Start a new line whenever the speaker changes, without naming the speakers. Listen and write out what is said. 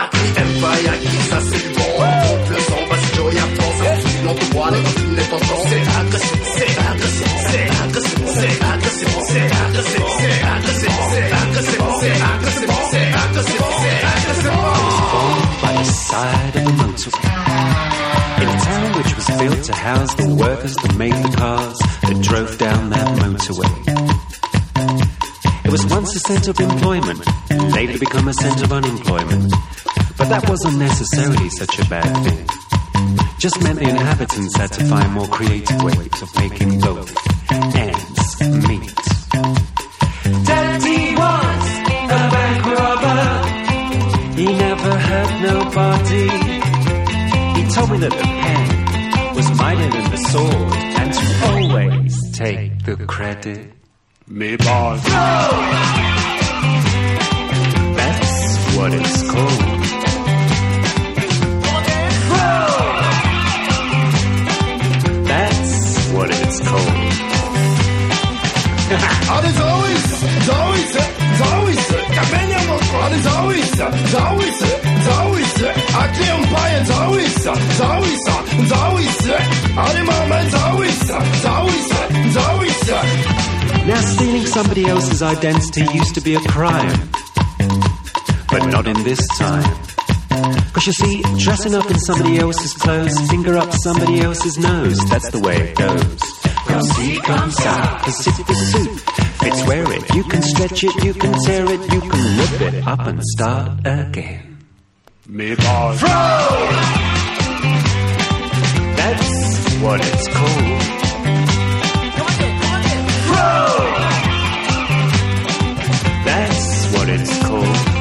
Empire qui ça c'est du bon. Monte le son, vas-y Joey apprend ça. Non te bois les copines les tontons. C'est agressif, c'est agressif, c'est agressif, c'est agressif, c'est agressif, c'est agressif, c'est agressif, c'est agressif, c'est agressif, c'est agressif.
By the side of a motorway, in a town which was built to house the workers that made the cars that drove down that motorway. It was once a centre of employment, later become a centre of unemployment. But that wasn't necessarily such a bad thing. Just meant the inhabitants had to find more creative ways of making both ends meet. Daddy was a bank robber. He never hurt nobody. He told me that the pen was mightier than the sword, and to always take the credit. Me boss. That's what it's called. That's what it's called.
Ale zawisy, kamienia mokro, ale zawisy, a klient paje zawisa, ale mamy zawisa.
Now stealing somebody else's identity used to be a crime, but not in this time. 'Cause you see, dressing up in somebody else's clothes, finger up somebody else's nose, that's the way it goes. Come see, come ça, 'cause if the suit fits, wear it. You can stretch it, you can tear it, you can rip it up and start again.
Me boss.
That's what it's called. That's what it's called.